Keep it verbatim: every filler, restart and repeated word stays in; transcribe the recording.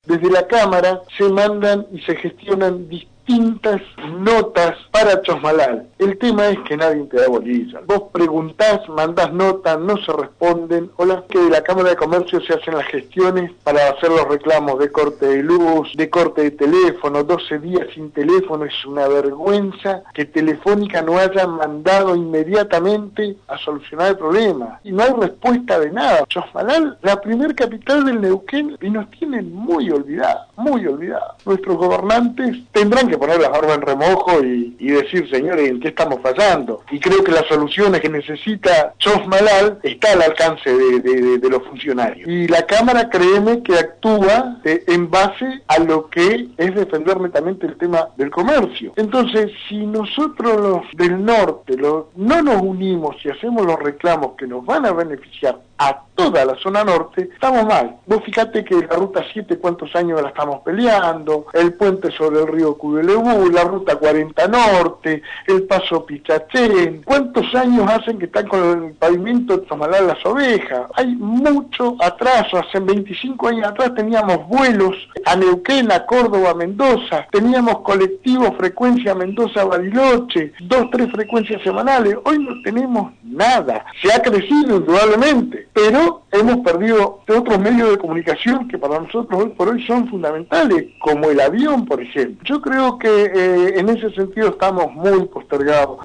desde la Cámara se mandan y se gestionan distintas distintas notas para Chosmalal. El tema es que nadie te da bolilla. Vos preguntás, mandás notas, no se responden, o las que de la Cámara de Comercio se hacen las gestiones para hacer los reclamos de corte de luz, de corte de teléfono, doce días sin teléfono. Es una vergüenza que Telefónica no haya mandado inmediatamente a solucionar el problema. Y no hay respuesta de nada. Chosmalal, la primer capital del Neuquén, y nos tienen muy olvidados, muy olvidados. Nuestros gobernantes tendrán que poner la barba en remojo y, y decir, señores, ¿en qué estamos fallando? Y creo que las soluciones que necesita Chosmalal está al alcance de, de, de, de los funcionarios. Y la Cámara, créeme, que actúa eh, en base a lo que es defender netamente el tema del comercio. Entonces, si nosotros los del norte los, no nos unimos y hacemos los reclamos que nos van a beneficiar a toda la zona norte, estamos mal. Vos fíjate que la ruta siete, cuántos años la estamos peleando, el puente sobre el río Cudelebú, la ruta cuarenta norte, el paso Pichachén, cuántos años hacen que están con el pavimento de Chosmalal las ovejas. Hay mucho atraso. Hace veinticinco años atrás teníamos vuelos a Neuquén, a Córdoba, a Mendoza, teníamos colectivos frecuencia Mendoza-Bariloche, dos, tres frecuencias semanales. Hoy no tenemos nada. Se ha crecido indudablemente, pero hemos perdido de otros medios de comunicación que para nosotros hoy por hoy son fundamentales, como el avión, por ejemplo. Yo creo que eh, en ese sentido estamos muy postergados.